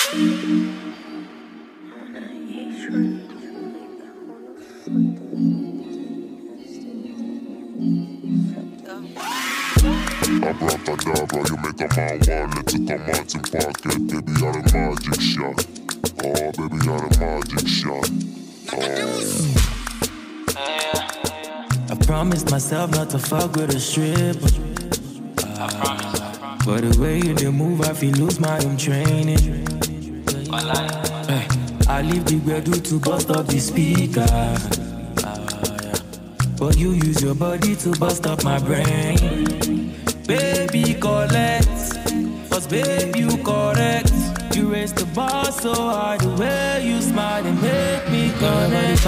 Abracadabra, you make a man want to come out and pocket. Baby, you're a magic shot. Oh, baby, you're a magic shot. I promised myself not to fuck with a stripper. But the way you do move, I feel lose my own training. I leave the bedroom to bust up the speaker. But you use your body to bust up my brain. Baby, collect. Cause baby, you correct. You raise the bar so high. The way you smile and make me connect.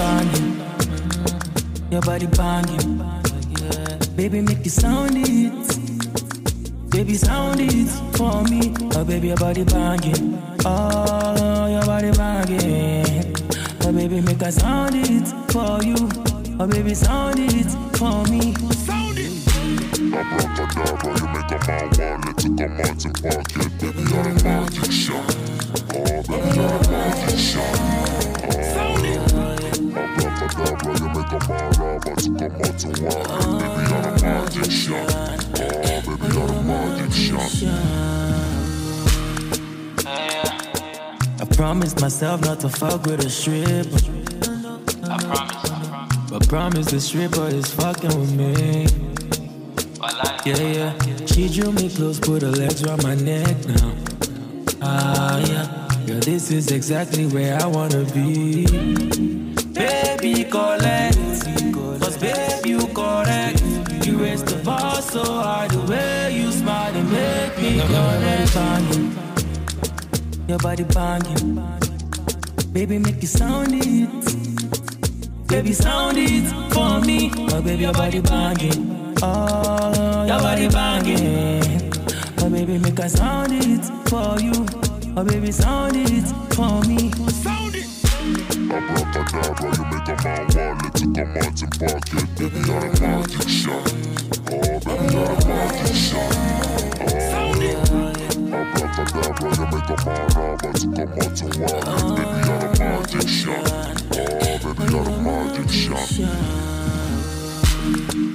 Your body banging. Baby, make you sound it. Baby, sound it for me. Oh, baby, your body banging. Oh, your body banging. Oh, baby, make a sound it for you. Oh, baby, sound it for me. Sound it. Abracadabra, you make a man want to come out and pocket. Baby, you're a magic shot. Oh, baby, you're a magic shot. Sound it. Abracadabra, you make a man want to come out and walk. Baby, you're a magic shot. Oh, baby, you're a magic shot. I promised myself not to fuck with a stripper. But promise the stripper is fucking with me. Yeah. She drew me close, put her legs around my neck now. Yeah. Girl, this is exactly where I wanna be. Baby, collect. Cause baby, you correct. You raise the bar so high. The way you smile and make me connect. Your body banging. Baby, make you sound it. Baby, sound it for me. Oh, baby, your body banging. Oh, your body banging. Oh, baby, make a sound it for you. Oh, baby, sound it for me. Sound it. Abracadabra, you make a man want to come out and pocket. Baby, you're a magic shot. Oh, baby, you're a magic shot. Sound it. Abracadabra, you make a man want to come out and walk. Baby, you're a magic shot. Oh, baby, you're a magic shot.